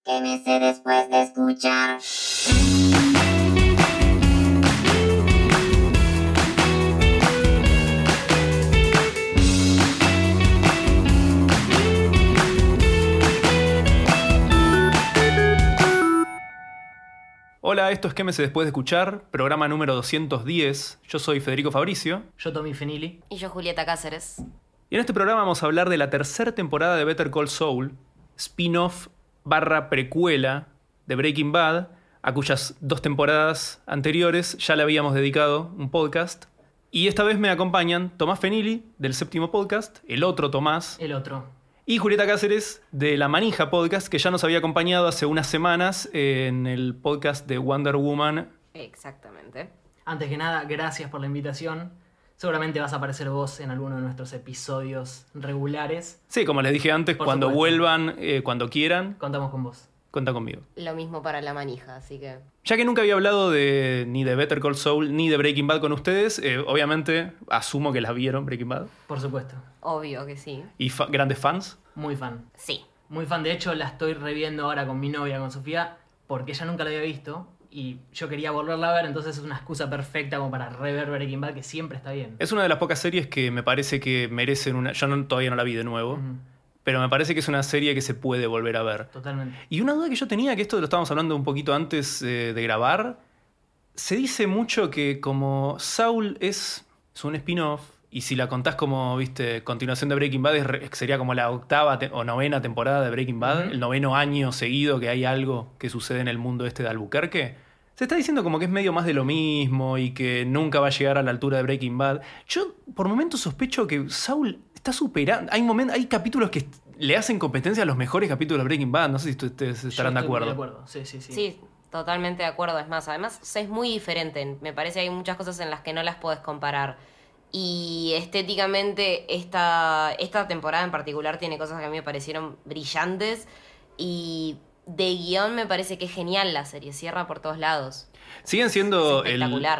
Quémese después de escuchar. Hola, esto es Quémese después de escuchar, programa número 210. Yo soy Federico Fabricio. Yo, Tommy Fenili. Y yo, Julieta Cáceres. Y en este programa vamos a hablar de la tercera temporada de Better Call Saul, spin-off / precuela de Breaking Bad, a cuyas 2 temporadas anteriores ya le habíamos dedicado un podcast. Y esta vez me acompañan Tomás Fenili, del séptimo podcast, el otro Tomás. El otro. Y Julieta Cáceres, de La Manija Podcast, que ya nos había acompañado hace unas semanas en el podcast de Wonder Woman. Exactamente. Antes que nada, gracias por la invitación. Seguramente vas a aparecer vos en alguno de nuestros episodios regulares. Sí, como les dije antes, Por cuando supuesto. vuelvan, cuando quieran, Contamos con vos. cuenta conmigo. Lo mismo para La Manija, así que... Ya que nunca había hablado ni de Better Call Saul ni de Breaking Bad con ustedes, obviamente asumo que las vieron Breaking Bad. Por supuesto. Obvio que sí. Y grandes fans. Muy fan. Sí. Muy fan. De hecho, la estoy reviendo ahora con mi novia, con Sofía, porque ella nunca la había visto y yo quería volverla a ver, entonces es una excusa perfecta como para rever Breaking Bad, que siempre está bien. Es una de las pocas series que me parece que merecen una... Yo todavía no la vi de nuevo, Ujú. pero me parece que es una serie que se puede volver a ver. Totalmente. Y una duda que yo tenía, que esto lo estábamos hablando un poquito antes de grabar, se dice mucho que como Saul es un spin-off, y si la contás como, viste, continuación de Breaking Bad, sería como la 8ª o 9ª temporada de Breaking Bad, Ujú. el 9º año seguido que hay algo que sucede en el mundo este de Albuquerque. Se está diciendo como que es medio más de lo mismo y que nunca va a llegar a la altura de Breaking Bad. Yo por momentos sospecho que Saul está superando. Hay capítulos que le hacen competencia a los mejores capítulos de Breaking Bad. No sé si ustedes estarán Yo de estoy muy acuerdo. Sí, sí, sí. Sí, totalmente de acuerdo. Es más, además es muy diferente. Me parece que hay muchas cosas en las que no las podés comparar. Y estéticamente esta temporada en particular tiene cosas que a mí me parecieron brillantes. Y de guión me parece que es genial la serie. Cierra por todos lados. Siguen siendo Es espectacular.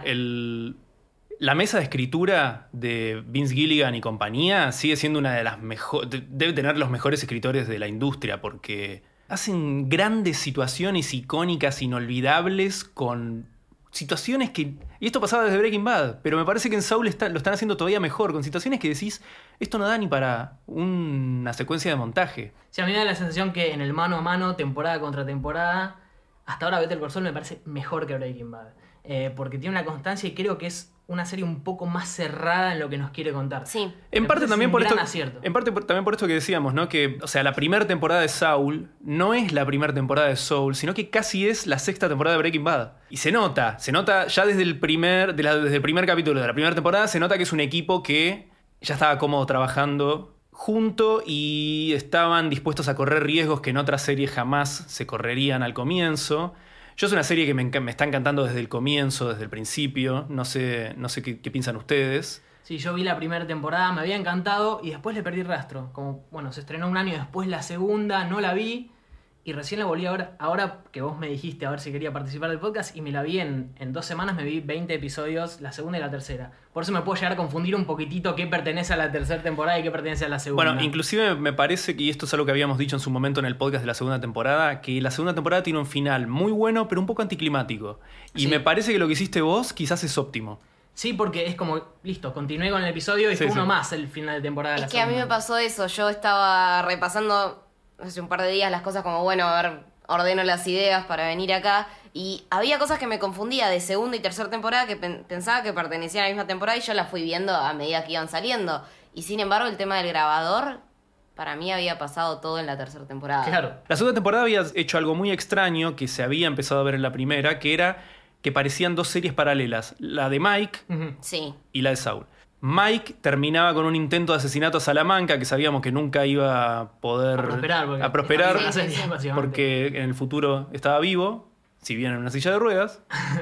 la mesa de escritura de Vince Gilligan y compañía sigue siendo una de las mejores. Debe tener los mejores escritores de la industria porque hacen grandes situaciones icónicas, inolvidables, con situaciones que... Y esto pasaba desde Breaking Bad, pero me parece que en Saul lo están haciendo todavía mejor, con situaciones que decís, esto no da ni para una secuencia de montaje. Sí, a mí me da la sensación que en el mano a mano, temporada contra temporada, hasta ahora Better Call Saul me parece mejor que Breaking Bad. Porque tiene una constancia y creo que es una serie un poco más cerrada en lo que nos quiere contar. Sí. En Me parte parece también un por gran esto. acierto. En parte también por esto que decíamos, ¿no? Que, o sea, la primera temporada de Saul no es la primera temporada de Saul, sino que casi es la 6ª temporada de Breaking Bad. Y se nota ya desde el primer capítulo de la primera temporada, se nota que es un equipo que ya estaba cómodo trabajando junto y estaban dispuestos a correr riesgos que en otras series jamás se correrían al comienzo. Yo es una serie que me está encantando desde el comienzo, desde el principio. No sé qué piensan ustedes. Sí, yo vi la primera temporada, me había encantado y después le perdí rastro. Como, bueno, se estrenó un año después la segunda, no la vi y recién la volví a ver. Ahora que vos me dijiste a ver si quería participar del podcast y me la vi en 2 semanas, me vi 20 episodios, la segunda y la tercera. Por eso me puedo llegar a confundir un poquitito qué pertenece a la tercera temporada y qué pertenece a la segunda. Bueno, inclusive me parece que, y esto es algo que habíamos dicho en su momento en el podcast de la segunda temporada, que la segunda temporada tiene un final muy bueno, pero un poco anticlimático. Y Sí. me parece que lo que hiciste vos quizás es óptimo. Sí, porque es como, listo, continué con el episodio y Sí, fue uno sí. más el final de temporada de la Es que a mí me segunda. pasó eso. Yo estaba repasando hace un par de días las cosas como, bueno, a ver, ordeno las ideas para venir acá. Y había cosas que me confundía de segunda y tercera temporada que pensaba que pertenecían a la misma temporada y yo las fui viendo a medida que iban saliendo. Y sin embargo, el tema del grabador, para mí había pasado todo en la tercera temporada. Claro. La segunda temporada había hecho algo muy extraño que se había empezado a ver en la primera, que era que parecían 2 series paralelas, la de Mike Ujú. Sí. y la de Saul. Mike terminaba con un intento de asesinato a Salamanca que sabíamos que nunca iba a poder A prosperar, Sí, sí, sí. básicamente. porque en el futuro estaba vivo, si bien en una silla de ruedas.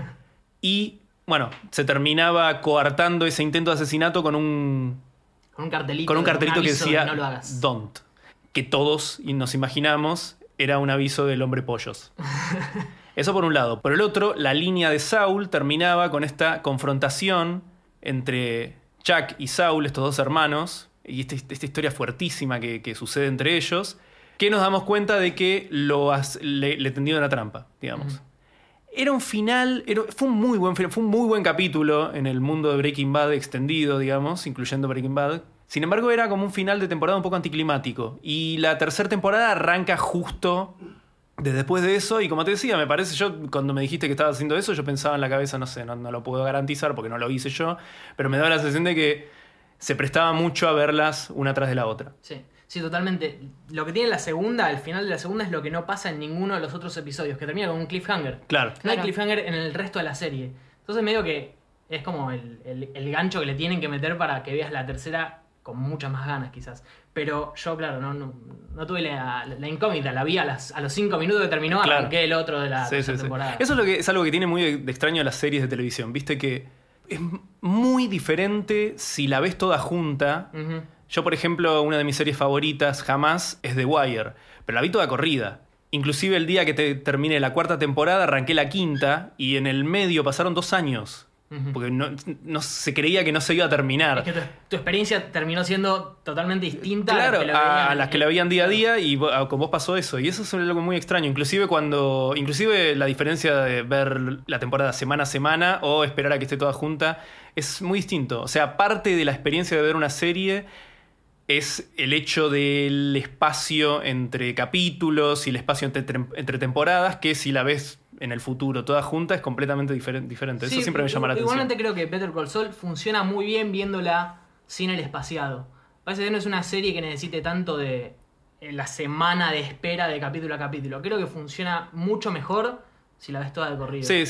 Y bueno, se terminaba coartando ese intento de asesinato con un Con un cartelito. que aviso de decía no lo hagas. Don't, que todos nos imaginamos era un aviso del hombre pollos. Eso por un lado. Por el otro, la línea de Saul terminaba con esta confrontación entre Chuck y Saul, estos 2 hermanos, y esta historia fuertísima que sucede entre ellos, que nos damos cuenta de que le tendió una trampa, digamos. Era un final, fue un muy buen final, fue un muy buen capítulo en el mundo de Breaking Bad extendido, digamos, incluyendo Breaking Bad. Sin embargo, era como un final de temporada un poco anticlimático. Y la tercera temporada arranca justo después de eso. Y como te decía, me parece, yo cuando me dijiste que estaba haciendo eso, yo pensaba en la cabeza, no sé, no lo puedo garantizar porque no lo hice yo, pero me daba la sensación de que se prestaba mucho a verlas una tras de la otra. Sí, totalmente. Lo que tiene la segunda, el final de la segunda, es lo que no pasa en ninguno de los otros episodios, que termina con un cliffhanger. Claro. No hay cliffhanger en el resto de la serie. Entonces medio que es como el gancho que le tienen que meter para que veas la tercera con muchas más ganas quizás. Pero yo, claro, no tuve la incógnita, la vi a los 5 minutos que terminó, Claro. arranqué el otro de la tercera temporada. Eso es algo que tiene muy de extraño a las series de televisión. Viste que es muy diferente si la ves toda junta. Ujú. Yo, por ejemplo, una de mis series favoritas jamás es The Wire, pero la vi toda corrida. Inclusive el día que terminé la 4ª temporada, arranqué la 5ª y en el medio pasaron 2 años. Porque no se creía que no se iba a terminar. Es que tu experiencia terminó siendo totalmente distinta Claro, a las que la veían día a día y con vos pasó eso. Y eso es algo muy extraño. Inclusive la diferencia de ver la temporada semana a semana o esperar a que esté toda junta es muy distinto. O sea, parte de la experiencia de ver una serie es el hecho del espacio entre capítulos y el espacio entre temporadas, que si la ves en el futuro toda junta es completamente diferente. Sí, eso siempre me llama la atención. Igualmente creo que Better Call Saul funciona muy bien viéndola sin el espaciado. Parece que no es una serie que necesite tanto de la semana de espera de capítulo a capítulo. Creo que funciona mucho mejor si la ves toda de corrido. Sí.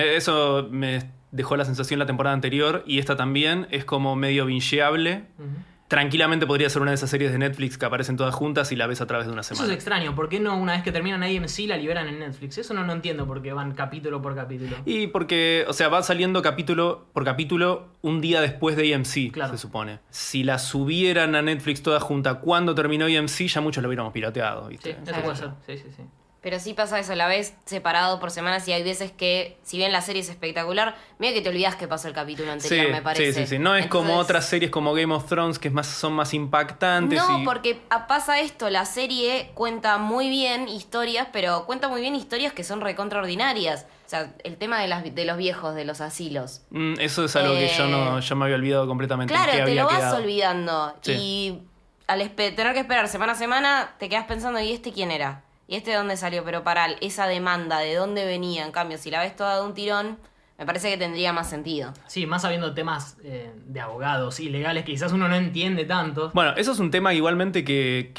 Eso me dejó la sensación la temporada anterior y esta también. Es como medio bingeable. Tranquilamente podría ser una de esas series de Netflix que aparecen todas juntas y la ves a través de una semana. Eso es extraño. ¿Por qué no una vez que terminan AMC la liberan en Netflix? Eso no entiendo por qué van capítulo por capítulo. Y porque, o sea, va saliendo capítulo por capítulo un día después de AMC, Claro. se supone. Si la subieran a Netflix toda junta cuando terminó AMC, ya muchos lo hubiéramos pirateado, ¿viste? Sí, eso puede ser. Sí. Pero sí pasa eso, la ves separado por semanas y hay veces que, si bien la serie es espectacular, medio que te olvidás que pasó el capítulo anterior, me parece. Sí. No es como Entonces, otras series como Game of Thrones que son más impactantes. No, y... porque pasa esto, la serie cuenta muy bien historias, pero cuenta muy bien historias que son recontraordinarias. O sea, el tema de los viejos, de los asilos. Eso es algo que yo me había olvidado completamente. Claro, que te había lo vas quedado. olvidando. Sí. Y al tener que esperar semana a semana, te quedas pensando, ¿y este quién era? ¿Y este de dónde salió? Pero para esa demanda, ¿de dónde venía? En cambio, si la ves toda de un tirón, me parece que tendría más sentido. Sí, más habiendo temas de abogados ilegales que quizás uno no entiende tanto. Bueno, eso es un tema igualmente que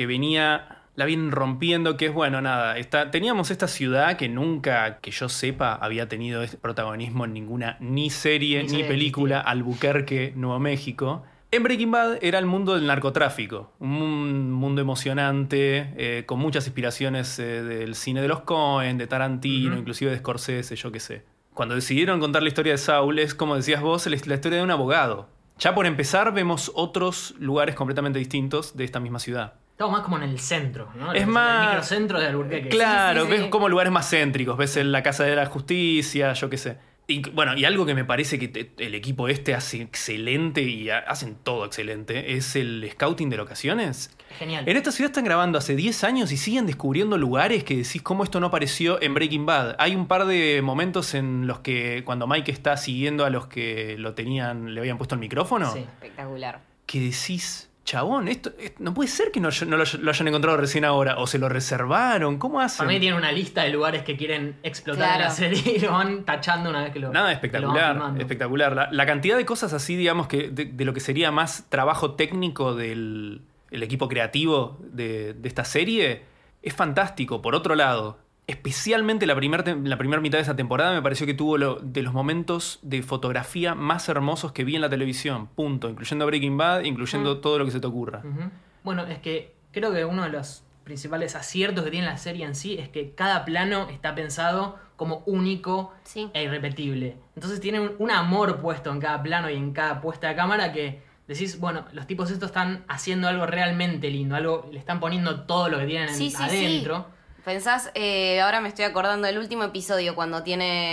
la vienen rompiendo, que es, bueno, nada, teníamos esta ciudad que nunca, que yo sepa, había tenido este protagonismo en ninguna ni serie ni película, Albuquerque, Nuevo México. En Breaking Bad era el mundo del narcotráfico, un mundo emocionante, con muchas inspiraciones del cine de los Coen, de Tarantino, inclusive de Scorsese, yo qué sé. Cuando decidieron contar la historia de Saul, es como decías vos, la historia de un abogado. Ya por empezar vemos otros lugares completamente distintos de esta misma ciudad. Estamos más como en el centro, ¿no? Es más... El microcentro de Albuquerque. Claro, Sí. ves como lugares más céntricos, ves la Casa de la Justicia, yo qué sé. Y bueno, y algo que me parece que el equipo este hace excelente y hacen todo excelente es el scouting de locaciones. Genial. En esta ciudad están grabando hace 10 años y siguen descubriendo lugares que decís cómo esto no apareció en Breaking Bad. Hay un par de momentos en los que cuando Mike está siguiendo a los que le habían puesto el micrófono, Sí. Espectacular. que decís, chabón, esto no puede ser que no lo hayan encontrado recién ahora, o se lo reservaron, ¿cómo hacen? Para mí tienen una lista de lugares que quieren explotar en Claro. la serie y lo van tachando una vez que lo Nada, que lo van espectacular, filmando. espectacular. La cantidad de cosas así, digamos, que de lo que sería más trabajo técnico del el equipo creativo de esta serie es fantástico. Por otro lado, especialmente la primera mitad de esa temporada me pareció que tuvo de los momentos de fotografía más hermosos que vi en la televisión. Punto. Incluyendo Breaking Bad, incluyendo todo lo que se te ocurra. Ujú. Bueno, es que creo que uno de los principales aciertos que tiene la serie en sí es que cada plano está pensado como único Sí. e irrepetible. Entonces tiene un amor puesto en cada plano y en cada puesta de cámara que decís, bueno, los tipos estos están haciendo algo realmente lindo, algo, le están poniendo todo lo que tienen Sí. adentro. Pensás, ahora me estoy acordando del último episodio cuando tiene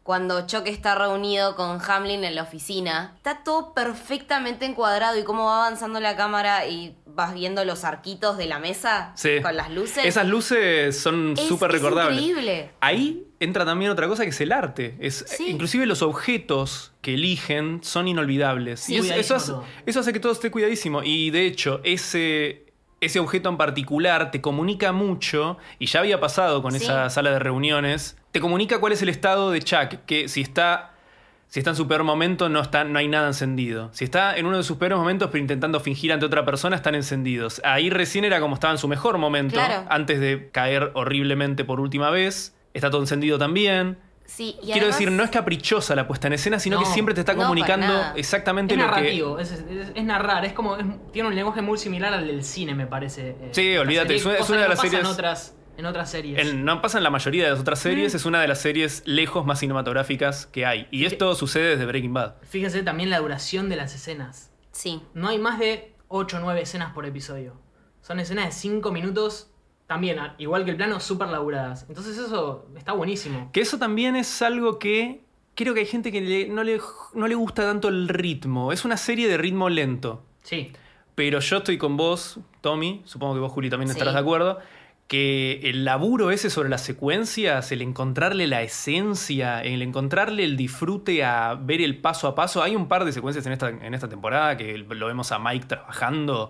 cuando Chuck está reunido con Hamlin en la oficina, está todo perfectamente encuadrado y cómo va avanzando la cámara y vas viendo los arquitos de la mesa Sí. con las luces. Esas luces son súper recordables. Es increíble. Ahí entra también otra cosa que es el arte. Sí. Inclusive los objetos que eligen son inolvidables. Sí, Y cuidadísimo eso todo. hace que todo esté cuidadísimo. Y de hecho, ese objeto en particular te comunica mucho, y ya había pasado con Sí. esa sala de reuniones, te comunica cuál es el estado de Chuck, que si está en su peor momento no hay nada encendido. Si está en uno de sus peores momentos pero intentando fingir ante otra persona, están encendidos. Ahí recién era como estaba en su mejor momento, Claro. antes de caer horriblemente por última vez. Está todo encendido también. Sí, y Quiero además- decir, no es caprichosa la puesta en escena, sino que No, siempre te está no, para comunicando nada. exactamente Es lo que... narrativo, es narrar, es como tiene un lenguaje muy similar al del cine, me parece. Sí, esta olvídate, serie, es cosa una de que las no pasa series- en otras series. No pasa en la mayoría de las otras series, es una de las series lejos más cinematográficas que hay. Y esto sucede desde Breaking Bad. Fíjense también la duración de las escenas. Sí. No hay más de 8 o 9 escenas por episodio. Son escenas de 5 minutos, también, igual que el plano, súper laburadas. Entonces eso está buenísimo. Que eso también es algo que creo que hay gente que no le gusta tanto el ritmo. Es una serie de ritmo lento. Sí. Pero yo estoy con vos, Tommy, supongo que vos, Juli, también Sí. estarás de acuerdo, que el laburo ese sobre las secuencias, el encontrarle la esencia, el encontrarle el disfrute a ver el paso a paso. Hay un par de secuencias en esta temporada que lo vemos a Mike trabajando.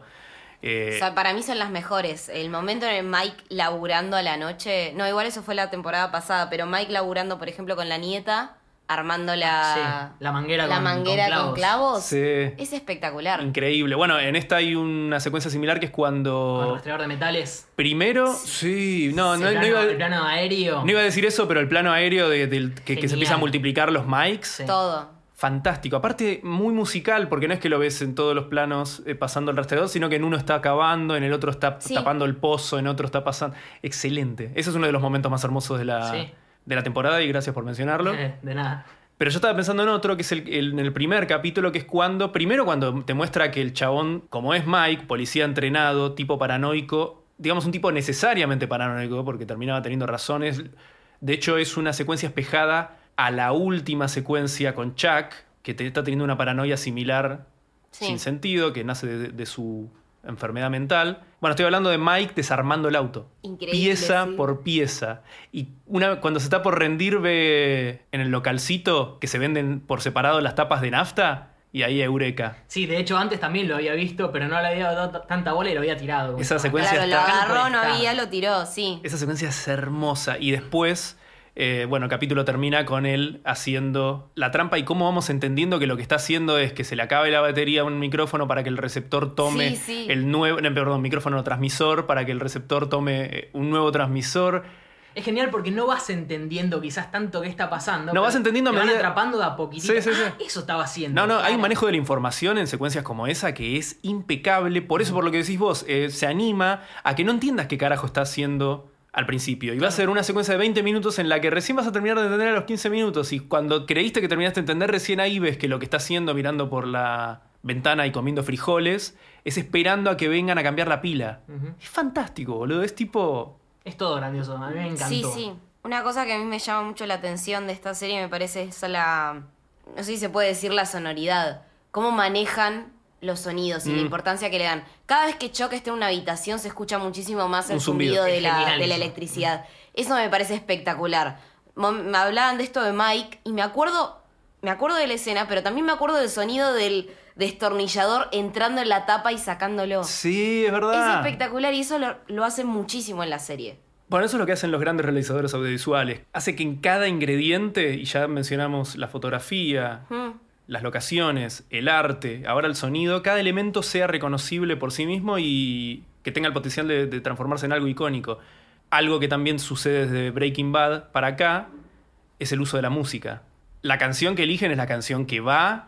O sea, para mí son las mejores. El momento en el Mike laburando a la noche. No, igual eso fue la temporada pasada, pero Mike laburando, por ejemplo, con la nieta, armando Sí, la la manguera con clavos. Sí. Es espectacular. Increíble. Bueno, en esta hay una secuencia similar que es Con cuando... rastreador de metales. Primero, sí, no el plano aéreo. no iba a decir eso, pero el plano aéreo que se Genial. empieza a multiplicar los mics. Sí. Todo. Fantástico. Aparte, muy musical, porque no es que lo ves en todos los planos pasando el rastreador, sino que en uno está acabando, en el otro está Sí. tapando el pozo, en otro está pasando. Excelente. Ese es uno de los momentos más hermosos de Sí. la temporada y gracias por mencionarlo. De nada. Pero yo estaba pensando en otro, que es en el primer capítulo, que es cuando te muestra que el chabón, como es Mike, policía entrenado, tipo paranoico, digamos un tipo necesariamente paranoico, porque terminaba teniendo razones. De hecho, es una secuencia espejada a la última secuencia con Chuck, que está teniendo una paranoia similar, Sí. sin sentido, que nace de su enfermedad mental. Bueno, estoy hablando de Mike desarmando el auto. Increíble, Pieza sí. por pieza. Y cuando se está por rendir, ve en el localcito que se venden por separado las tapas de nafta. Y ahí eureka. Sí, de hecho antes también lo había visto, pero no le había dado tanta bola y lo había tirado. como Esa estaba. secuencia Claro, lo está- agarró, no Está. había, lo tiró, sí. Esa secuencia es hermosa. Y después, bueno, el capítulo termina con él haciendo la trampa y cómo vamos entendiendo que lo que está haciendo es que se le acabe la batería a un micrófono para que el receptor tome Sí, sí. el nuevo, no, perdón, micrófono transmisor, para que el receptor tome un nuevo transmisor. Es genial porque no vas entendiendo quizás tanto qué está pasando. No pero vas entendiendo a te van medida- atrapando de a poquitito. Sí, sí, sí. Eso estaba haciendo. No, hay Claro. un manejo de la información en secuencias como esa que es impecable. Por eso, por lo que decís vos, se anima a que no entiendas qué carajo está haciendo al principio. Y va a ser una secuencia de 20 minutos en la que recién vas a terminar de entender a los 15 minutos. Y cuando creíste que terminaste de entender, recién ahí ves que lo que está haciendo mirando por la ventana y comiendo frijoles es esperando a que vengan a cambiar la pila. Ujú. Es fantástico, boludo. Es tipo... Es todo grandioso. A mí me encantó. Sí, sí. Una cosa que a mí me llama mucho la atención de esta serie me parece es no sé si se puede decir la sonoridad. Cómo manejan los sonidos y la importancia que le dan. Cada vez que Chuck esté en una habitación se escucha muchísimo más el Un zumbido. zumbido de Es la genial eso. electricidad. Eso me parece espectacular. Me hablaban de esto de Mike y me acuerdo de la escena, pero también me acuerdo del sonido del destornillador entrando en la tapa y sacándolo. Sí, es Es verdad. espectacular y eso lo hacen muchísimo en la serie. Bueno, eso es lo que hacen los grandes realizadores audiovisuales. Hace que en cada ingrediente, y ya mencionamos la fotografía, las locaciones, el arte, ahora el sonido, cada elemento sea reconocible por sí mismo y que tenga el potencial de transformarse en algo icónico. Algo que también sucede desde Breaking Bad para acá es el uso de la música. La canción que eligen es la canción que va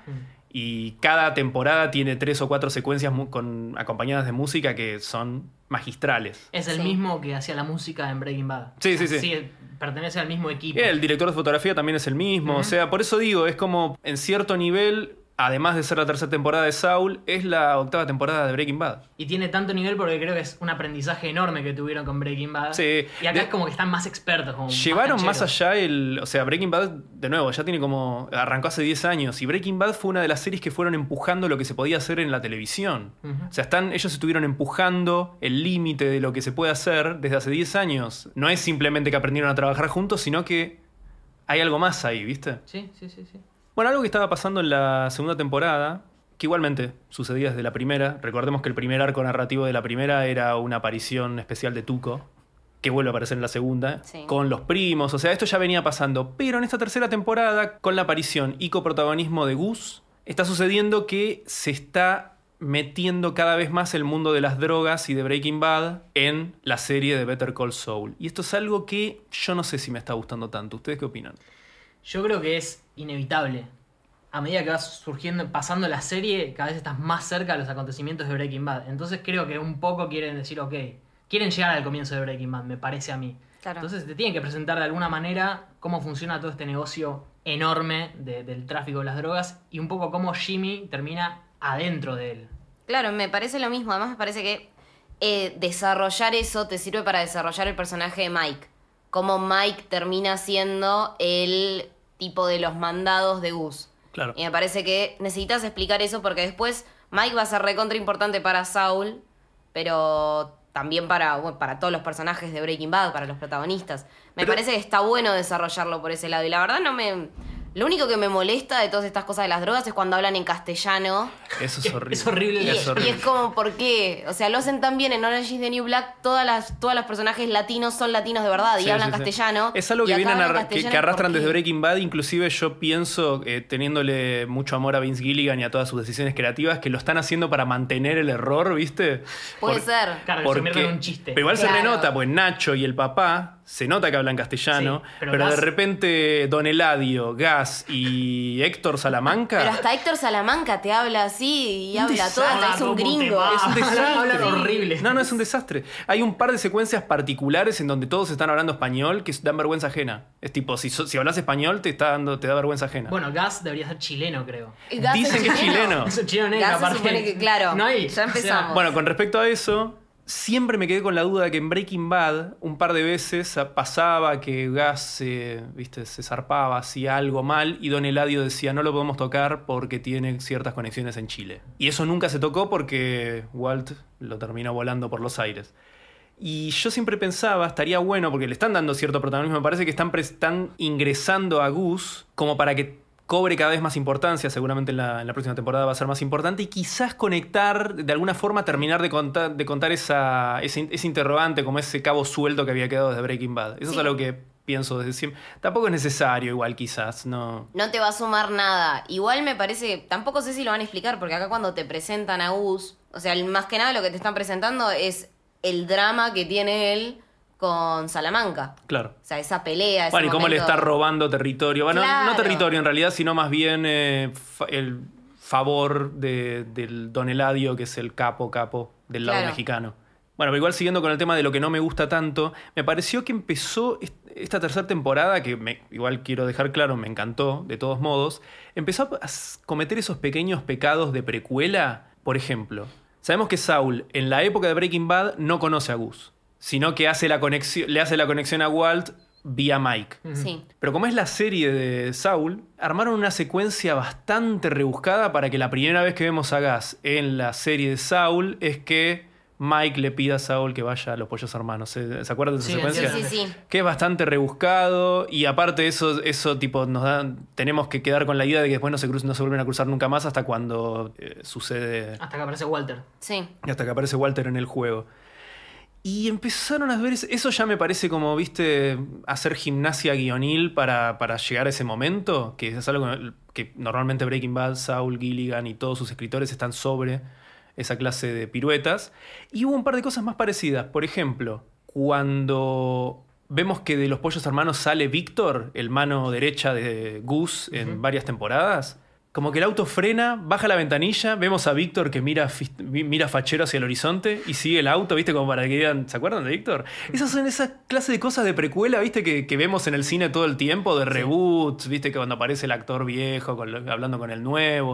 y cada temporada tiene 3 o 4 secuencias acompañadas de música que son magistrales. Es el Sí. mismo que hacía la música en Breaking Bad. Sí, sí, sí. Pertenece al mismo equipo. El director de fotografía también es el mismo. O sea, por eso digo, es como en cierto nivel además de ser la tercera temporada de Saul, es la octava temporada de Breaking Bad. Y tiene tanto nivel porque creo que es un aprendizaje enorme que tuvieron con Breaking Bad. Sí. Y acá es como que están más expertos. Como Llevaron más cancheros. allá o sea, Breaking Bad, de nuevo, ya tiene como... Arrancó hace 10 años y Breaking Bad fue una de las series que fueron empujando lo que se podía hacer en la televisión. Ujú. O sea, ellos estuvieron empujando el límite de lo que se puede hacer desde hace 10 años. No es simplemente que aprendieron a trabajar juntos, sino que hay algo más ahí, ¿viste? Sí. Bueno, algo que estaba pasando en la segunda temporada, que igualmente sucedía desde la primera. Recordemos que el primer arco narrativo de la primera era una aparición especial de Tuco, que vuelve a aparecer en la segunda, Sí. con los primos. O sea, esto ya venía pasando. Pero en esta tercera temporada, con la aparición y coprotagonismo de Gus, está sucediendo que se está metiendo cada vez más el mundo de las drogas y de Breaking Bad en la serie de Better Call Saul. Y esto es algo que yo no sé si me está gustando tanto. ¿Ustedes qué opinan? Yo creo que es inevitable. A medida que va surgiendo, pasando la serie, cada vez estás más cerca de los acontecimientos de Breaking Bad. Entonces creo que un poco quieren decir, ok, quieren llegar al comienzo de Breaking Bad, me parece a mí. Claro. Entonces te tienen que presentar de alguna manera cómo funciona todo este negocio enorme del tráfico de las drogas y un poco cómo Jimmy termina adentro de él. Claro, me parece lo mismo. Además me parece que desarrollar eso te sirve para desarrollar el personaje de Mike. Como Mike termina siendo el tipo de los mandados de Gus. Claro. Y me parece que necesitas explicar eso porque después Mike va a ser recontra importante para Saul, pero también para todos los personajes de Breaking Bad, para los protagonistas. Me parece que está bueno desarrollarlo por ese lado. Y la verdad lo único que me molesta de todas estas cosas de las drogas es cuando hablan en castellano. Eso es horrible. Es horrible. Y, Es horrible. y es como, ¿por qué? O sea, lo hacen tan bien en Orange is the New Black, todos los personajes latinos son latinos de verdad y Sí, hablan sí, sí. castellano. Es algo y que acá vienen hablan que castellano, arrastran ¿por qué? desde Breaking Bad. Inclusive yo pienso, teniéndole mucho amor a Vince Gilligan y a todas sus decisiones creativas, que lo están haciendo para mantener el error, ¿viste? Puede ser. Claro, que se convierte en un chiste. Pero igual se Claro. renota, pues Nacho y el papá se nota que hablan castellano, Sí, pero, pero de Gas- repente Don Eladio, Gas y Héctor Salamanca... Pero hasta Héctor Salamanca te habla así y Un habla todo, desastre. es un ¿Cómo te gringo. va? Es un desastre. Hablan horrible. No, es un desastre. Hay un par de secuencias particulares en donde todos están hablando español que dan vergüenza ajena. Es tipo, si hablas español te da vergüenza ajena. Bueno, Gas debería ser chileno, creo. Gas Dicen que es chileno. Es un chileno negro, Gas se aparte. supone que, claro, No hay. ya empezamos. Bueno, con respecto a eso, siempre me quedé con la duda de que en Breaking Bad un par de veces pasaba que Gas ¿viste? Se zarpaba, hacía algo mal y Don Eladio decía no lo podemos tocar porque tiene ciertas conexiones en Chile. Y eso nunca se tocó porque Walt lo terminó volando por los aires. Y yo siempre pensaba, estaría bueno, porque le están dando cierto protagonismo, me parece que están ingresando a Gus como para que cobre cada vez más importancia, seguramente en la próxima temporada va a ser más importante, y quizás conectar, de alguna forma terminar de contar ese interrogante, como ese cabo suelto que había quedado desde Breaking Bad. Eso es Sí. algo que pienso desde siempre. Tampoco es necesario igual quizás, no... No te va a sumar nada. Igual me parece, tampoco sé si lo van a explicar, porque acá cuando te presentan a Gus, o sea, más que nada lo que te están presentando es el drama que tiene él con Salamanca. Claro. O sea, esa pelea, ese Bueno, y cómo le momento- está robando territorio. Bueno, Claro. no territorio en realidad, sino más bien el favor del Don Eladio, que es el capo del lado Claro. mexicano. Bueno, pero igual siguiendo con el tema de lo que no me gusta tanto, me pareció que empezó esta tercera temporada, que igual quiero dejar claro, me encantó, de todos modos, empezó a cometer esos pequeños pecados de precuela. Por ejemplo, sabemos que Saul en la época de Breaking Bad no conoce a Gus, sino que le hace la conexión a Walt vía Mike. Sí. Pero como es la serie de Saul, armaron una secuencia bastante rebuscada para que la primera vez que vemos a Gas en la serie de Saul es que Mike le pida a Saul que vaya a los Pollos Hermanos. ¿Se acuerdan de esa Sí, secuencia? Sí, sí, sí. Que es bastante rebuscado y aparte eso tipo tenemos que quedar con la idea de que después no se vuelven a cruzar nunca más hasta cuando sucede, Hasta que aparece Walter. Sí. hasta que aparece Walter en el juego. Y empezaron a ver, eso ya me parece como, viste, hacer gimnasia guionil para llegar a ese momento, que es algo que normalmente Breaking Bad, Saul, Gilligan y todos sus escritores están sobre esa clase de piruetas. Y hubo un par de cosas más parecidas. Por ejemplo, cuando vemos que de los Pollos Hermanos sale Víctor, el mano derecha de Gus en varias temporadas, como que el auto frena, baja la ventanilla, vemos a Víctor que mira fachero hacia el horizonte y sigue el auto, ¿viste? Como para que digan, ¿se acuerdan de Víctor? Esas son esas clases de cosas de precuela, ¿viste? Que vemos en el cine todo el tiempo, de reboots, ¿viste? Que cuando aparece el actor viejo hablando con el nuevo.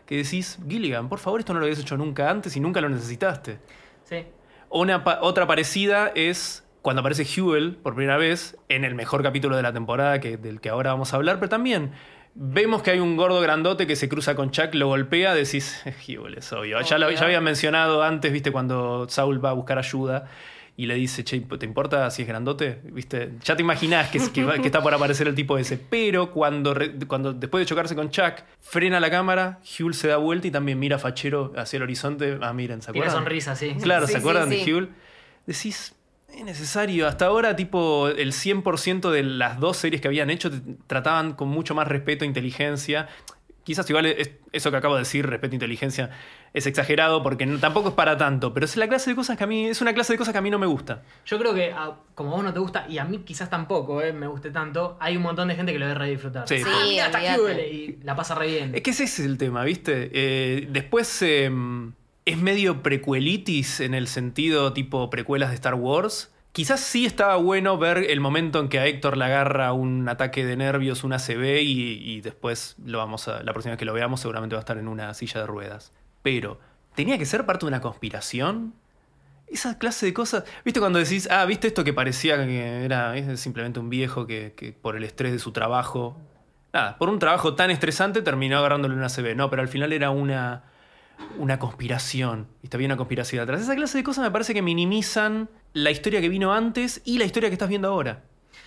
que decís, Gilligan, por favor, esto no lo habías hecho nunca antes y nunca lo necesitaste. Sí. Otra parecida es cuando aparece Huel por primera vez en el mejor capítulo de la temporada del que ahora vamos a hablar, pero también vemos que hay un gordo grandote que se cruza con Chuck, lo golpea, decís, Huel, es obvio. Ya había mencionado antes, viste, cuando Saul va a buscar ayuda y le dice, che, ¿te importa si es grandote? ¿Viste? Ya te imaginás que está por aparecer el tipo ese. Pero cuando después de chocarse con Chuck, frena la cámara, Huel se da vuelta y también mira fachero hacia el horizonte. Ah, miren, ¿se acuerdan? Tiene sonrisa, sí. Claro, Sí, ¿se acuerdan sí. de Huel? Decís, es necesario. Hasta ahora, tipo, el 100% de las 2 series que habían hecho trataban con mucho más respeto e inteligencia. Quizás igual eso que acabo de decir, respeto e inteligencia, es exagerado porque tampoco es para tanto. Pero es una clase de cosas que a mí no me gusta. Yo creo que, como a vos no te gusta, y a mí quizás tampoco me guste tanto, hay un montón de gente que lo debe re disfrutar. Sí. Mira, está olvídate. Huel, y la pasa re bien. Es que ese es el tema, ¿viste? Después es medio precuelitis en el sentido tipo precuelas de Star Wars. Quizás sí estaba bueno ver el momento en que a Héctor le agarra un ataque de nervios, un ACV, y después la próxima vez que lo veamos seguramente va a estar en una silla de ruedas. Pero, ¿tenía que ser parte de una conspiración? Esa clase de cosas... ¿Viste cuando decís, viste esto que parecía que era simplemente un viejo que por el estrés de su trabajo... Nada, por un trabajo tan estresante terminó agarrándole un ACV. No, pero al final era una conspiración. Y está bien una conspiración atrás. Esa clase de cosas me parece que minimizan la historia que vino antes y la historia que estás viendo ahora.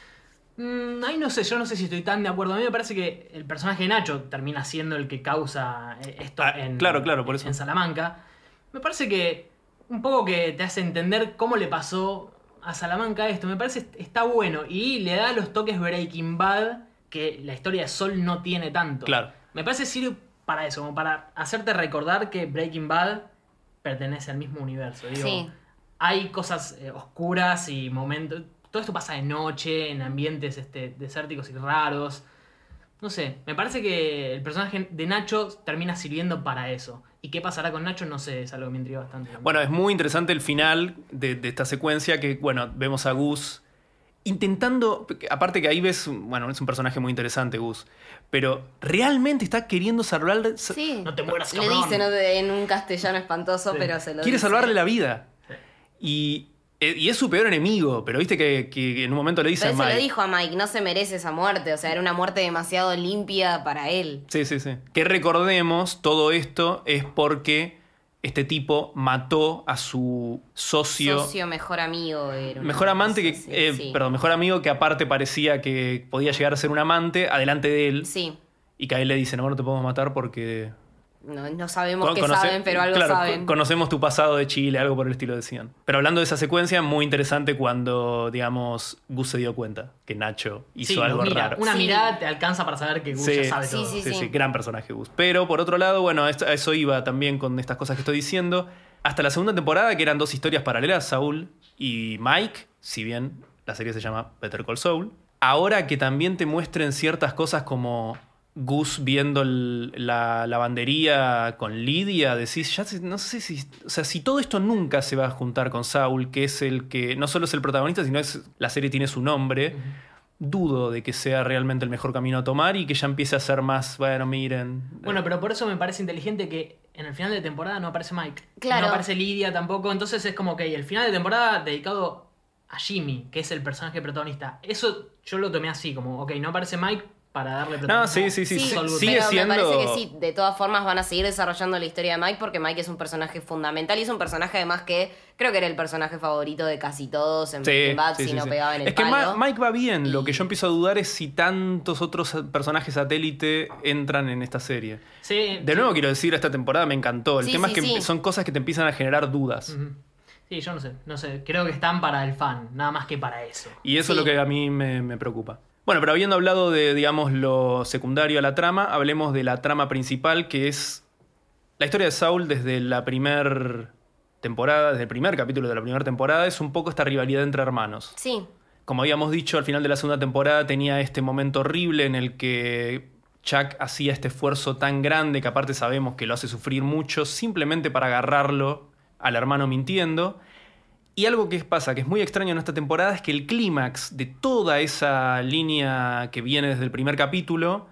Ahí no sé, yo no sé si estoy tan de acuerdo. A mí me parece que el personaje de Nacho termina siendo el que causa esto claro, por eso. en Salamanca. Me parece que un poco que te hace entender cómo le pasó a Salamanca esto. Me parece está bueno y le da los toques Breaking Bad que la historia de Sol no tiene tanto. Claro. Me parece sirve para eso, como para hacerte recordar que Breaking Bad pertenece al mismo universo. Digo, Sí. hay cosas oscuras y momentos... Todo esto pasa de noche, en ambientes desérticos y raros. No sé, me parece que el personaje de Nacho termina sirviendo para eso. ¿Y qué pasará con Nacho? No sé, es algo que me intriga bastante. Bueno, es muy interesante el final de esta secuencia que, bueno, vemos a Gus intentando... Aparte que ahí ves... Bueno, es un personaje muy interesante, Gus. Pero realmente está queriendo salvarle... Sí. No te mueras, Le cabrón. dice en un castellano espantoso, Sí. pero se lo Quiere dice. salvarle la vida. Sí. Y es su peor enemigo. Pero viste que en un momento le dice Pero a se Mike... lo dijo a Mike, no se merece esa muerte. O sea, era una muerte demasiado limpia para él. Sí. Que recordemos, todo esto es porque este tipo mató a su socio Mejor amigo. Era una mejor amante cosa que... así, sí. Perdón, mejor amigo que aparte parecía que podía llegar a ser un amante adelante de él. Sí. Y que a él le dicen, no te podemos matar porque... No sabemos qué saben, pero algo claro, saben. Conocemos tu pasado de Chile, algo por el estilo decían. Pero hablando de esa secuencia, muy interesante cuando, digamos, Gus se dio cuenta que Nacho hizo Sí, algo mira, raro. una Sí. mirada te alcanza para saber que Gus Sí. ya sabe Sí, todo. sí. Sí, gran personaje Gus. Pero por otro lado, bueno, a eso iba también con estas cosas que estoy diciendo. Hasta la segunda temporada, que eran 2 historias paralelas, Saul y Mike, si bien la serie se llama Better Call Saul. Ahora que también te muestren ciertas cosas como Gus viendo la lavandería con Lidia, decís, no sé si... O sea, si todo esto nunca se va a juntar con Saul, que es el que no solo es el protagonista, sino la serie tiene su nombre, dudo de que sea realmente el mejor camino a tomar y que ya empiece a ser más, bueno, miren... Bueno, pero por eso me parece inteligente que en el final de temporada no aparece Mike. Claro. No aparece Lidia tampoco. Entonces es como que el final de temporada dedicado a Jimmy, que es el personaje protagonista. Eso yo lo tomé así, como, ok, no aparece Mike para darle No, protagonismo. sí. Sí, Sigue pero siendo... me parece que sí, de todas formas van a seguir desarrollando la historia de Mike porque Mike es un personaje fundamental y es un personaje además que creo que era el personaje favorito de casi todos en Breaking Bad si no pegaba en el Es que palo. Mike va bien, lo Y- que yo empiezo a dudar es si tantos otros personajes satélite entran en esta serie. Sí, De nuevo quiero decir, esta temporada me encantó. El Sí, tema sí, es que sí. son cosas que te empiezan a generar dudas. Ujú. Sí, yo no sé. Creo que están para el fan, nada más que para eso. Y eso Sí. es lo que a mí me preocupa. Bueno, pero habiendo hablado de, digamos, lo secundario a la trama, hablemos de la trama principal, que es la historia de Saul desde la primera temporada, desde el primer capítulo de la primera temporada, es un poco esta rivalidad entre hermanos. Sí, Como habíamos dicho, al final de la segunda temporada tenía este momento horrible en el que Chuck hacía este esfuerzo tan grande que aparte sabemos que lo hace sufrir mucho, simplemente para agarrarlo al hermano mintiendo. Y algo que pasa, que es muy extraño en esta temporada, es que el clímax de toda esa línea que viene desde el primer capítulo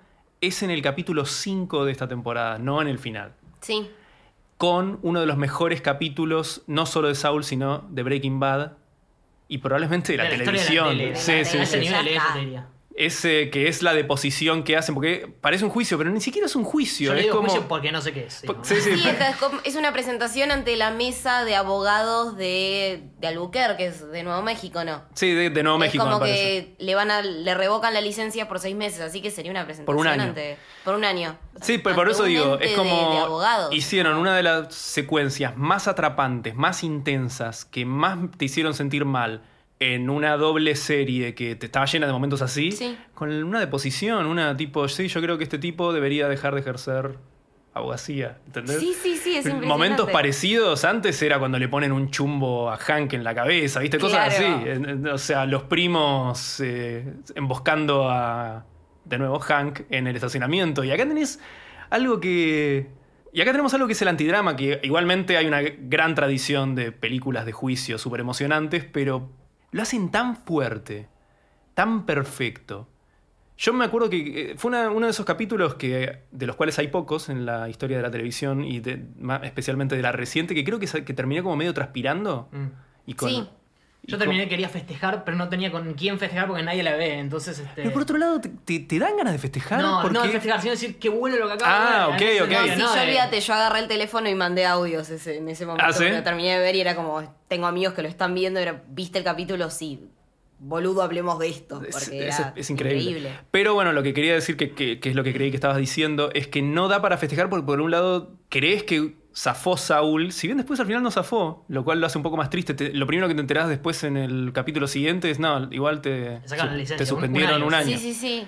es en el capítulo 5 de esta temporada, no en el final. Sí. Con uno de los mejores capítulos, no solo de Saul, sino de Breaking Bad y probablemente de la televisión. Sí, A sí, ese sí. nivel, eso te diría. Ese que es la deposición que hacen, porque parece un juicio, pero ni siquiera es un juicio. Yo le es digo como. juicio porque no sé qué es. ¿no? Sí, sí. Sí, es una presentación ante la mesa de abogados de Albuquerque, que es de Nuevo México, ¿no? Sí, de Nuevo México, es como me parece. que le revocan la licencia por 6 meses, así que sería una presentación Por un año. por un año. Sí, pero por Ante eso un digo, ente es como de abogados. hicieron una de las secuencias más atrapantes, más intensas, que más te hicieron sentir mal en una doble serie que te estaba llena de momentos así, Sí. con una deposición, una tipo, sí, yo creo que este tipo debería dejar de ejercer abogacía, ¿entendés? Sí, es impresionante. Momentos parecidos antes era cuando le ponen un chumbo a Hank en la cabeza, ¿viste? Cosas Claro. así. O sea, los primos emboscando a, de nuevo, Hank en el estacionamiento. Y acá tenés algo que... Y acá tenemos algo que es el antidrama, que igualmente hay una gran tradición de películas de juicio súper emocionantes, pero lo hacen tan fuerte, tan perfecto. Yo me acuerdo que fue uno de esos capítulos de los cuales hay pocos en la historia de la televisión y especialmente de la reciente, que creo que terminé como medio transpirando. Mm. Y con, Sí. Yo terminé, quería festejar, pero no tenía con quién festejar porque nadie la ve. Entonces, Pero por otro lado, ¿te dan ganas de festejar? no, Porque... no de festejar, sino decir qué bueno lo que acaba de ver. ok. No, sí, No, yo olvídate, yo agarré el teléfono y mandé audios en ese momento. ¿Ah, sí? Lo terminé de ver y era como, tengo amigos que lo están viendo, ¿viste el capítulo? Sí. Boludo, hablemos de esto. Porque Es increíble. Pero bueno, lo que quería decir, que es lo que creí que estabas diciendo, es que no da para festejar porque por un lado crees que zafó Saúl, si bien después al final no zafó, lo cual lo hace un poco más triste. Lo primero que te enterás después en el capítulo siguiente es, no, igual te sacaron la licencia, suspendieron un año. Sí.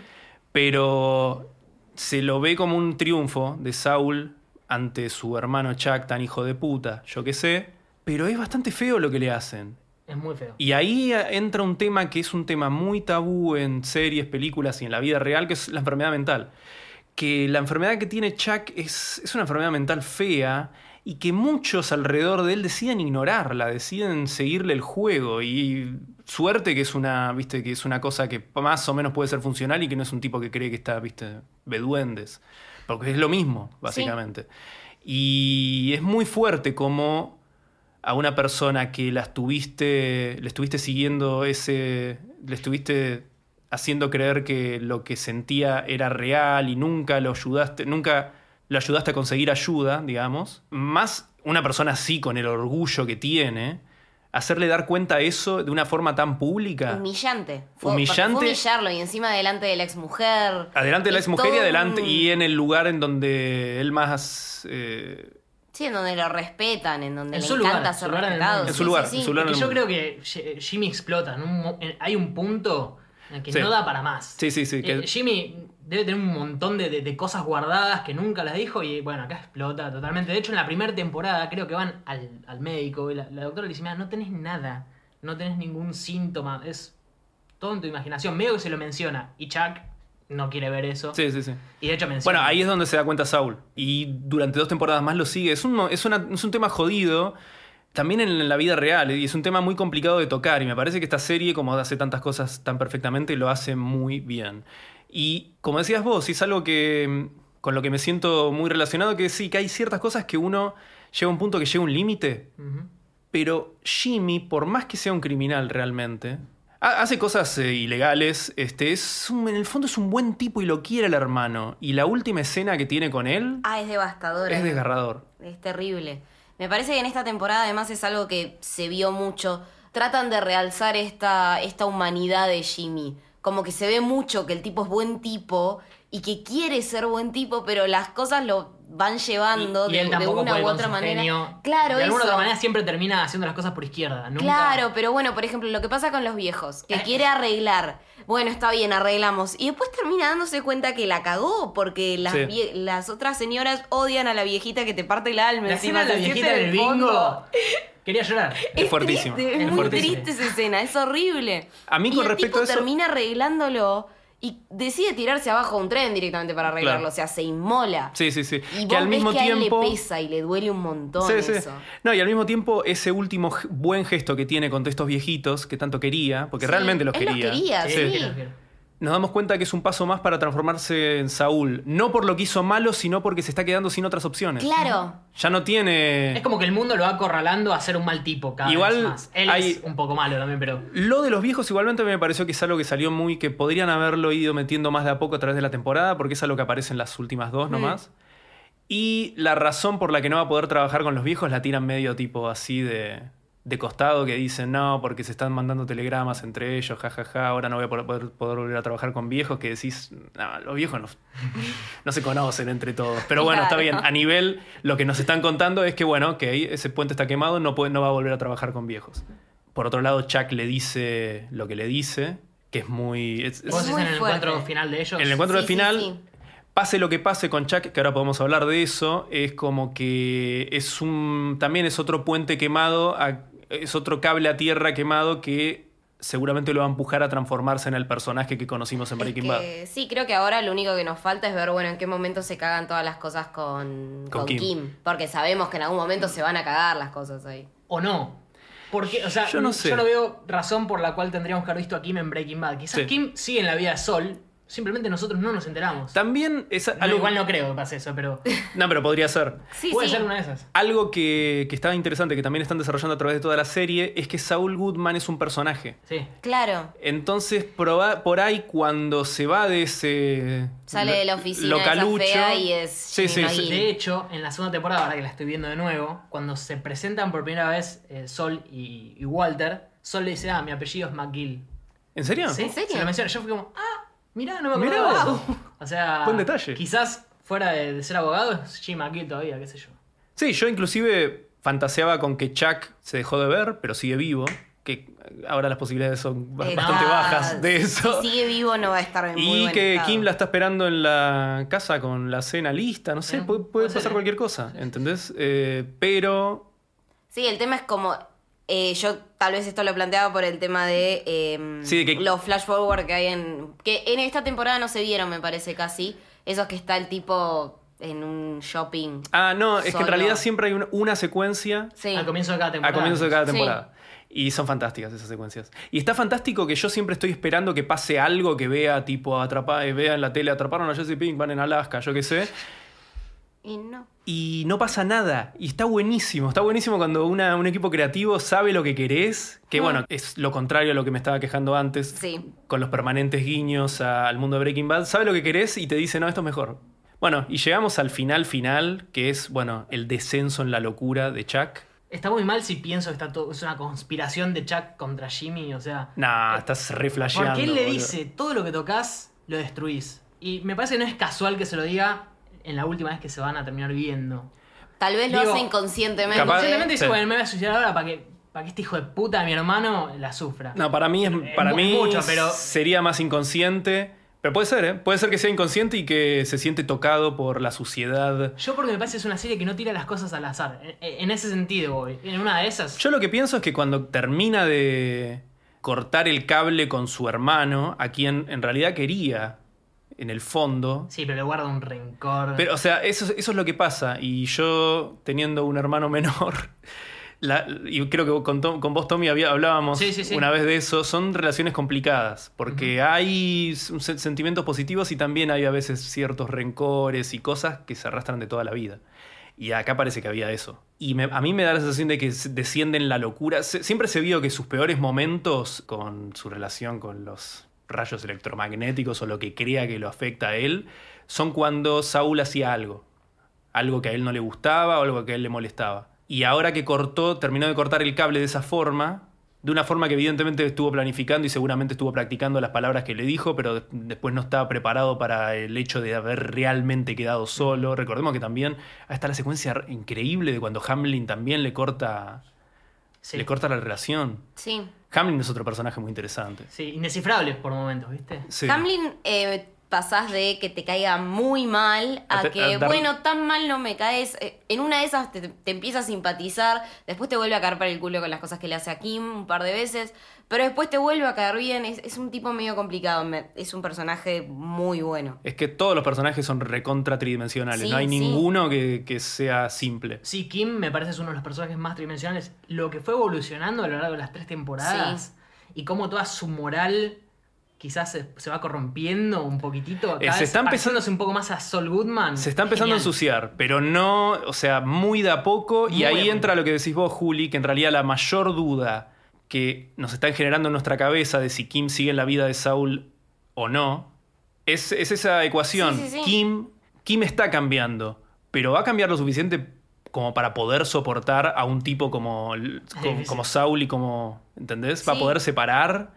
Pero se lo ve como un triunfo de Saúl ante su hermano Chuck, tan hijo de puta, yo qué sé. Pero es bastante feo lo que le hacen. Es muy feo. Y ahí entra un tema que es un tema muy tabú en series, películas y en la vida real, que es la enfermedad mental. Que la enfermedad que tiene Chuck es una enfermedad mental fea y que muchos alrededor de él deciden ignorarla, deciden seguirle el juego. Y suerte que es ¿viste? Que es una cosa que más o menos puede ser funcional y que no es un tipo que cree que está, ¿viste? Beduendes. Porque es lo mismo, básicamente. Y es muy fuerte como a una persona que le estuviste siguiendo le estuviste haciendo creer que lo que sentía era real y nunca lo ayudaste a conseguir ayuda, digamos. Más una persona así, con el orgullo que tiene, hacerle dar cuenta de eso de una forma tan pública. Humillante. Humillante. Fue humillarlo y encima delante de la exmujer. Adelante de la Es exmujer y todo adelante un- y en el lugar en donde él más... Sí, en donde lo respetan, en donde En le su encanta lugar, ser su lugar en el respetado. mundo. En su lugar, Sí. en su lugar. Porque yo creo que Jimmy explota. Hay un punto en el que Sí. no da para más. Sí. Que... Jimmy debe tener un montón de cosas guardadas que nunca las dijo y bueno, acá explota totalmente. De hecho, en la primera temporada creo que van al médico y la doctora le dice, mira, no tenés nada, no tenés ningún síntoma, es todo en tu imaginación. Medio que se lo menciona y Chuck no quiere ver eso. Sí. Y de hecho menciona. Bueno, ahí es donde se da cuenta Saul. Y durante 2 temporadas más lo sigue. Es un tema jodido también en la vida real. Y es un tema muy complicado de tocar. Y me parece que esta serie, como hace tantas cosas tan perfectamente, lo hace muy bien. Y como decías vos, es algo que con lo que me siento muy relacionado, que sí, que hay ciertas cosas que uno llega a un punto que llega a un límite. Ujú. Pero Jimmy, por más que sea un criminal realmente, hace cosas ilegales. En el fondo es un buen tipo y lo quiere el hermano. Y la última escena que tiene con él Es devastador. es desgarrador. Es terrible. Me parece que en esta temporada además es algo que se vio mucho. Tratan de realzar esta humanidad de Jimmy. Como que se ve mucho que el tipo es buen tipo y que quiere ser buen tipo, pero las cosas lo van llevando Y él de tampoco una puede u con otra su manera. genio. Claro, de alguna eso. otra manera siempre termina haciendo las cosas por izquierda. Nunca... Claro, pero bueno, por ejemplo, lo que pasa con los viejos, que quiere arreglar. Bueno, está bien, arreglamos. Y después termina dándose cuenta que la cagó, porque Sí. las otras señoras odian a la viejita que te parte el alma. La encima escena de la se siente viejita en del el fondo. bingo. Quería llorar. Es fuertísimo. Triste, Es es muy fuertísimo. triste esa escena, es horrible. A mí, y con el respecto tipo a eso- termina arreglándolo y decide tirarse abajo de un tren directamente para arreglarlo. Claro. O sea, se inmola. Sí. Y Que vos al ves mismo que tiempo... a él le pesa y le duele un montón Sí. eso. No, y al mismo tiempo ese último buen gesto que tiene contra estos viejitos que tanto quería, porque Sí, realmente los él los quería. quería, sí. Quiero. nos damos cuenta que es un paso más para transformarse en Saúl. No por lo que hizo malo, sino porque se está quedando sin otras opciones. Claro. Ya no tiene... Es como que el mundo lo va acorralando a ser un mal tipo cada Igual vez más. Él es un poco malo también, pero... Lo de los viejos igualmente me pareció que es algo que salió muy... que podrían haberlo ido metiendo más de a poco a través de la temporada, porque es algo que aparece en las últimas 2 nomás. Y la razón por la que no va a poder trabajar con los viejos la tiran medio tipo así de costado, que dicen no, porque se están mandando telegramas entre ellos, jajaja, ahora no voy a poder volver a trabajar con viejos, que decís, no, los viejos no se conocen entre todos. Pero bueno, está bien, a nivel, lo que nos están contando es que bueno, ok, ese puente está quemado, no va a volver a trabajar con viejos. Por otro lado, Chuck le dice lo que le dice, que es muy... ¿Vos decís muy en el fuerte. encuentro final de ellos? En el encuentro del final... Sí. Pase lo que pase con Chuck, que ahora podemos hablar de eso, es como que también es otro puente quemado, es otro cable a tierra quemado que seguramente lo va a empujar a transformarse en el personaje que conocimos en Breaking Bad. Sí, creo que ahora lo único que nos falta es ver, bueno, en qué momento se cagan todas las cosas con Kim. Porque sabemos que en algún momento se van a cagar las cosas ahí. ¿O no? Porque, o sea, Yo no sé. yo no veo razón por la cual tendríamos que haber visto a Kim en Breaking Bad. Quizás Sí. Kim sigue en la vida de Sol, simplemente nosotros no nos enteramos. También es algo... Igual no creo que pase eso, pero No, pero podría ser. Sí, puede sí. ser una de esas. Algo que está interesante, que también están desarrollando a través de toda la serie, es que Saul Goodman es un personaje. Sí. Claro. Entonces, por ahí, cuando se va de ese... Sale de la oficina localucho, esa fea y es Sí, Jimmy sí, McGill. De hecho, en la segunda temporada, ahora que la estoy viendo de nuevo, cuando se presentan por primera vez Sol y Walter, Sol le dice, mi apellido es McGill. ¿En serio? ¿Sí? ¿En serio? Se lo menciona. Yo fui como, mirá, no me Mirá acordaba de vos. eso. O sea, Buen detalle. quizás fuera de ser abogado es Jim McGill todavía, qué sé yo. Sí, yo inclusive fantaseaba con que Chuck se dejó de ver, pero sigue vivo. Que ahora las posibilidades son bastante No, bajas de eso. Si sigue vivo no va a estar en muy Y buen que estado. Kim la está esperando en la casa con la cena lista. No sé, puede puede pasar ser, cualquier cosa, ¿entendés? Pero... Sí, el tema es como... yo tal vez esto lo planteaba por el tema de Sí, de que- los flash forward que hay que en esta temporada no se vieron, me parece, casi. Esos que está el tipo en un shopping. no, es que en solo. realidad siempre hay una secuencia Sí. Al comienzo de cada a temporada. comienzo de cada Sí. temporada. Y son fantásticas esas secuencias. Y está fantástico que yo siempre estoy esperando que pase algo que vea, tipo, vea en la tele, atraparon a Jesse Pinkman en Alaska, yo qué sé. Y no. Y no pasa nada. Y está buenísimo. Está buenísimo cuando un equipo creativo sabe lo que querés. Que bueno, es lo contrario a lo que me estaba quejando antes. Sí. Con los permanentes guiños al mundo de Breaking Bad. Sabe lo que querés y te dice, no, esto es mejor. Bueno, y llegamos al final, que es, bueno, el descenso en la locura de Chuck. Está muy mal si pienso que es una conspiración de Chuck contra Jimmy, o sea... Nah, estás re flasheando. Porque él le boludo. dice, todo lo que tocas, lo destruís. Y me parece que no es casual que se lo diga en la última vez que se van a terminar viendo. Tal vez lo Digo, hace inconscientemente. capaz- Simplemente dice, Sí. bueno, me voy a suicidar ahora para que este hijo de puta de mi hermano la sufra. No, para mí, Es mucho, pero- sería más inconsciente. Pero puede ser, ¿eh? Puede ser que sea inconsciente y que se siente tocado por la suciedad. Yo porque me parece que es una serie que no tira las cosas al azar. En ese sentido, voy. En una de esas... Yo lo que pienso es que cuando termina de cortar el cable con su hermano, a quien en realidad quería, en el fondo. Sí, pero le guarda un rencor. Pero, o sea, eso es lo que pasa. Y yo, teniendo un hermano menor, y creo que con vos, Tommy, hablábamos Sí. una vez de eso, son relaciones complicadas. Porque hay sentimientos positivos y también hay a veces ciertos rencores y cosas que se arrastran de toda la vida. Y acá parece que había eso. Y a mí me da la sensación de que desciende en la locura. Siempre se vio que sus peores momentos con su relación con los rayos electromagnéticos o lo que crea que lo afecta a él, son cuando Saúl hacía algo. Algo que a él no le gustaba o algo que a él le molestaba. Y ahora que terminó de cortar el cable de esa forma, de una forma que evidentemente estuvo planificando y seguramente estuvo practicando las palabras que le dijo, pero después no estaba preparado para el hecho de haber realmente quedado solo. Recordemos que también está la secuencia increíble de cuando Hamlin también le corta Sí. la relación. Sí. Hamlin es otro personaje muy interesante. Sí, indescifrables por momentos, ¿viste? Sí. Hamlin pasás de que te caiga muy mal a que, bueno, tan mal no me caes. En una de esas te empieza a simpatizar, después te vuelve a caer para el culo con las cosas que le hace a Kim un par de veces, pero después te vuelve a caer bien. Es un tipo medio complicado, es un personaje muy bueno. Es que todos los personajes son recontra tridimensionales. Sí, no hay sí. ninguno que sea simple. Sí, Kim me parece es uno de los personajes más tridimensionales. Lo que fue evolucionando a lo largo de las 3 temporadas y cómo toda su moral quizás se va corrompiendo un poquitito. Cada Se vez está empezando- pareciéndose un poco más a Saul Goodman. Se está empezando a Genial. ensuciar, pero no, o sea, muy de a poco. Y Muy ahí a poco. entra lo que decís vos, Juli, que en realidad la mayor duda que nos están generando en nuestra cabeza de si Kim sigue en la vida de Saul o no, es esa ecuación. Sí, sí, sí. Kim está cambiando, pero va a cambiar lo suficiente como para poder soportar a un tipo como difícil. Saul y como, ¿entendés? Va a Sí. poder separar.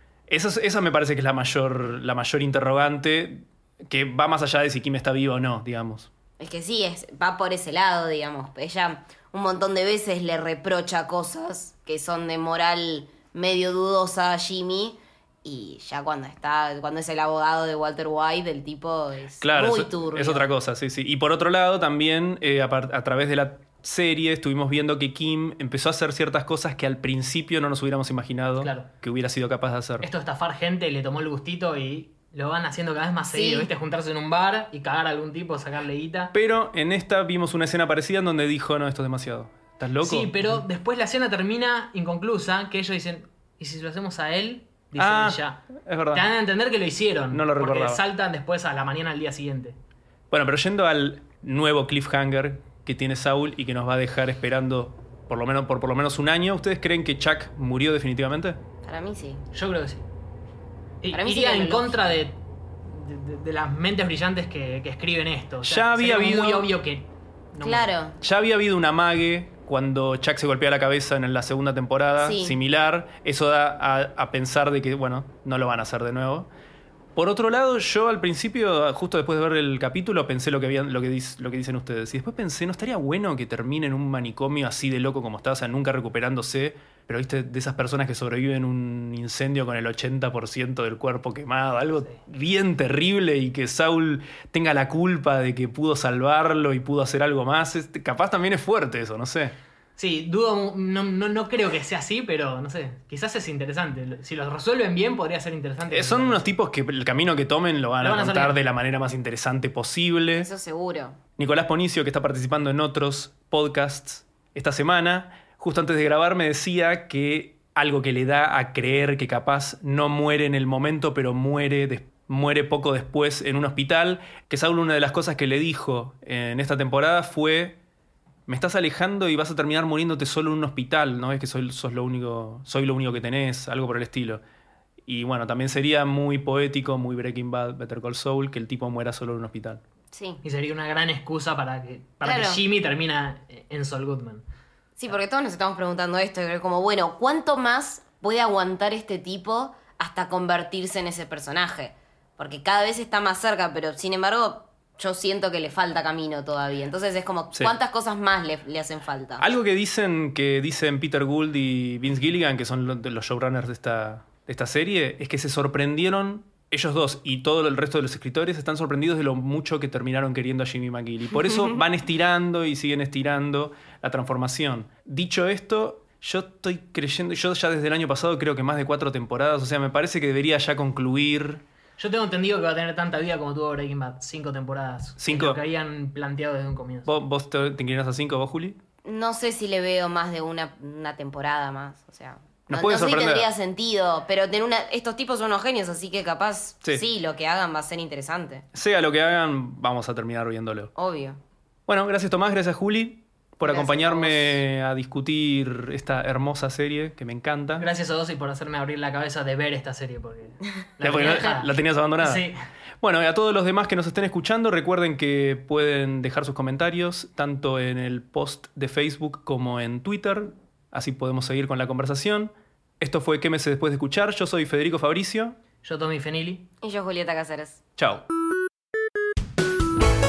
Esa me parece que es la mayor interrogante, que va más allá de si Kim está vivo o no, digamos. Es que sí, va por ese lado, digamos. Ella un montón de veces le reprocha cosas que son de moral medio dudosa a Jimmy. Y ya cuando es el abogado de Walter White, el tipo es Claro, muy es turbio. otra cosa, sí, sí. Y por otro lado, también a través de la serie estuvimos viendo que Kim empezó a hacer ciertas cosas que al principio no nos hubiéramos imaginado Claro. que hubiera sido capaz de hacer. Esto de estafar gente le tomó el gustito y lo van haciendo cada vez más Sí. seguido. ¿Viste? Juntarse en un bar y cagar a algún tipo, sacarle guita. Pero en esta vimos una escena parecida en donde dijo, no, esto es demasiado. ¿Estás loco? Sí, pero después la escena termina inconclusa, que ellos dicen, ¿y si lo hacemos a él? Dice Ah, ella. es verdad. Te dan a entender que lo hicieron. No lo porque recordaba. saltan después a la mañana al día siguiente. Bueno, pero yendo al nuevo cliffhanger que tiene Saul y que nos va a dejar esperando por lo menos un año, ¿ustedes creen que Chuck murió definitivamente? Para mí sí. Yo creo que sí. Para mí sí Iría que en lo contra de las mentes brillantes que escriben esto. O sea, Ya había sería muy habido- obvio que... no Claro. Ya había habido un amague cuando Chuck se golpea la cabeza en la segunda temporada, Sí. similar. Eso da a pensar de que, bueno, no lo van a hacer de nuevo. Por otro lado, yo al principio, justo después de ver el capítulo, pensé lo que dicen ustedes. Y después pensé, ¿no estaría bueno que termine en un manicomio así de loco como está? O sea, nunca recuperándose. Pero, ¿viste? De esas personas que sobreviven un incendio con el 80% del cuerpo quemado. Algo bien terrible y que Saul tenga la culpa de que pudo salvarlo y pudo hacer algo más. Capaz también es fuerte eso, no sé. Sí, dudo, no creo que sea así, pero no sé, quizás es interesante. Si lo resuelven bien, podría ser interesante. Son unos tipos que el camino que tomen lo van Lo a van a hacer contar bien. de la manera más interesante posible. Eso seguro. Nicolás Ponicio, que está participando en otros podcasts esta semana, justo antes de grabar me decía que algo que le da a creer que capaz no muere en el momento, pero muere poco después en un hospital, que Saul una de las cosas que le dijo en esta temporada fue: me estás alejando y vas a terminar muriéndote solo en un hospital, ¿no? Es que soy lo único que tenés, algo por el estilo. Y bueno, también sería muy poético, muy Breaking Bad, Better Call Saul, que el tipo muera solo en un hospital. Sí. Y sería una gran excusa para que Claro. Jimmy termina en Saul Goodman. Sí, porque todos nos estamos preguntando esto. Como, bueno, ¿cuánto más puede aguantar este tipo hasta convertirse en ese personaje? Porque cada vez está más cerca, pero sin embargo, yo siento que le falta camino todavía. Entonces es como, Sí. ¿cuántas cosas más le hacen falta? Algo que dicen Peter Gould y Vince Gilligan, que son los showrunners de esta serie, es que se sorprendieron, ellos dos y todo el resto de los escritores están sorprendidos de lo mucho que terminaron queriendo a Jimmy McGill. Y por eso van estirando y siguen estirando la transformación. Dicho esto, yo estoy creyendo, yo ya desde el año pasado creo que más de 4 temporadas, o sea, me parece que debería ya concluir. Yo tengo entendido que va a tener tanta vida como tuvo Breaking Bad, 5 temporadas. 5. Es lo que habían planteado desde un comienzo. ¿Vos te inclinas a 5, vos, Juli? No sé si le veo más de una temporada más. O sea, Nos no puede sé si sorprender. tendría sentido. Pero estos tipos son unos genios, así que capaz Sí. sí, lo que hagan va a ser interesante. Sea lo que hagan, vamos a terminar viéndolo. Obvio. Bueno, gracias Tomás, gracias Juli por Gracias acompañarme a discutir esta hermosa serie que me encanta. Gracias a Dosi por hacerme abrir la cabeza de ver esta serie, porque Ya, porque tenía dejada. la tenías abandonada. Sí. Bueno, y a todos los demás que nos estén escuchando, recuerden que pueden dejar sus comentarios tanto en el post de Facebook como en Twitter. Así podemos seguir con la conversación. Esto fue Quémese después de escuchar. Yo soy Federico Fabricio. Yo, Tommy Fenili. Y yo, Julieta Cáceres. Chao.